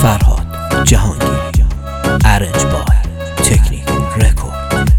فرهاد جهانگیری، ارنج بای تکنیک رکورد.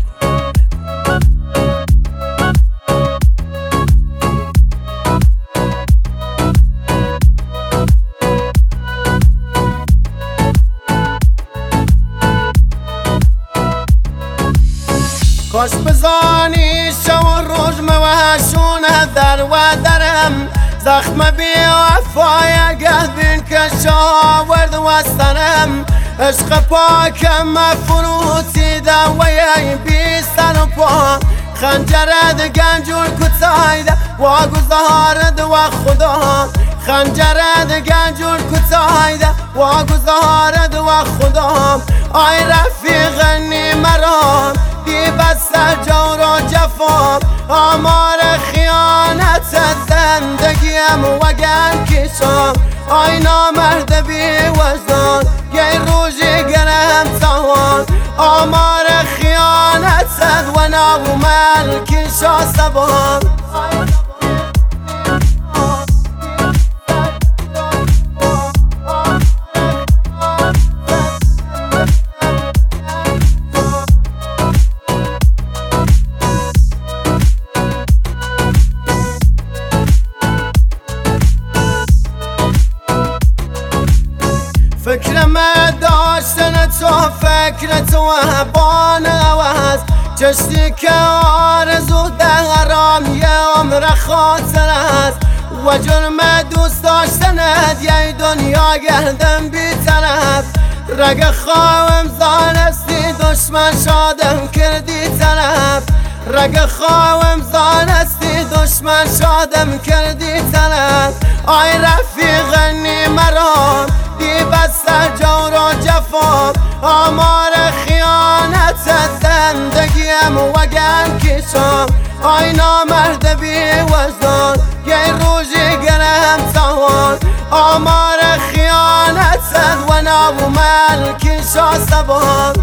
کاش بزانی شو و روز موشونه در و درم، زخم بی وفای قلبین که شاورد وستنم. عشق پاکم مفروتی دوی بی سر و پا، خنجرد گنجور کتایده و گذارد و خدا. خنجرد گنجور کتایده و گذارد و خدا. آی رفیقنی مرا بی بسر جور و جفا، آمار خیانت زندگیم وگن کشم. آی نامرد بی وجدان یه روزی گرم تاوان، آمار خیانت و ناومل کشا سبان. فکرم داشتن تو فکر تو بان عوض، چشتی که آرزو دهرام یه عمر خاطر است. و جرم دوست داشتنت یه دنیا گردم بی طرف، رگ خواهم زانستی دشمن شادم کردی طرف. رگ خواهم زانستی دشمن شادم کردی طرف. آی رفیقنی مرا بی بسر جور و جفا، آمار خیانت زندگیم وگن کشم. آی نامرد بی وجدان یه روزی گرم تاوان، آمار خیانت و ناومل کشا سبان.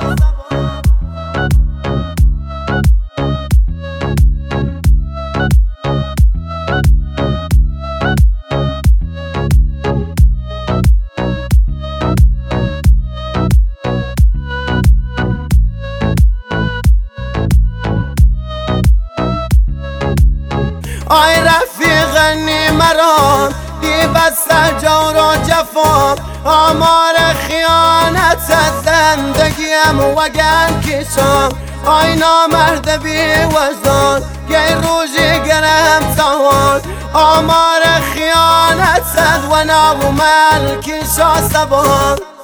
آی رفیقنی مرا بی بسر جور و جفا، آمار خیانت زندگیم وگن کشم. آی نامرد بی وجدان یه روزی گرم تاوان، آمار خیانت و ناومل کشا سبان.